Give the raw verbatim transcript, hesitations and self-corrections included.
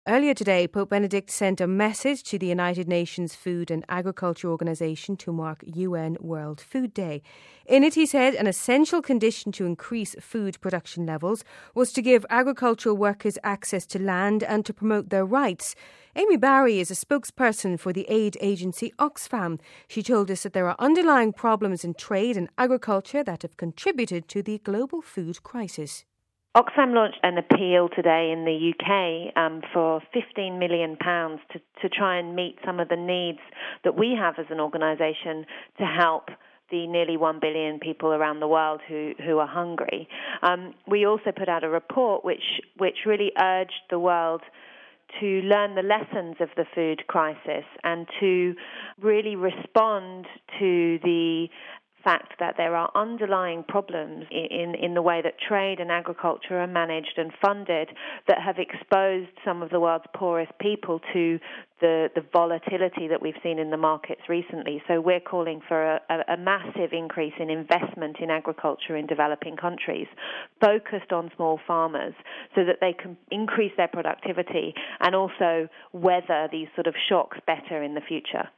Earlier today, Pope Benedict sent a message to the United Nations Food and Agriculture Organization to mark U N World Food Day. In it, he said an essential condition to increase food production levels was to give agricultural workers access to land and to promote their rights. Amy Barry is a spokesperson for the aid agency Oxfam. She told us that there are underlying problems in trade and agriculture that have contributed to the global food crisis. Oxfam launched an appeal today in the U K um, for fifteen million pounds to, to try and meet some of the needs that we have as an organisation to help the nearly one billion people around the world who, who are hungry. Um, we also put out a report which, which really urged the world to learn the lessons of the food crisis and to really respond to the fact that there are underlying problems in, in the way that trade and agriculture are managed and funded that have exposed some of the world's poorest people to the, the volatility that we've seen in the markets recently. So we're calling for a, a, a massive increase in investment in agriculture in developing countries, focused on small farmers so that they can increase their productivity and also weather these sort of shocks better in the future.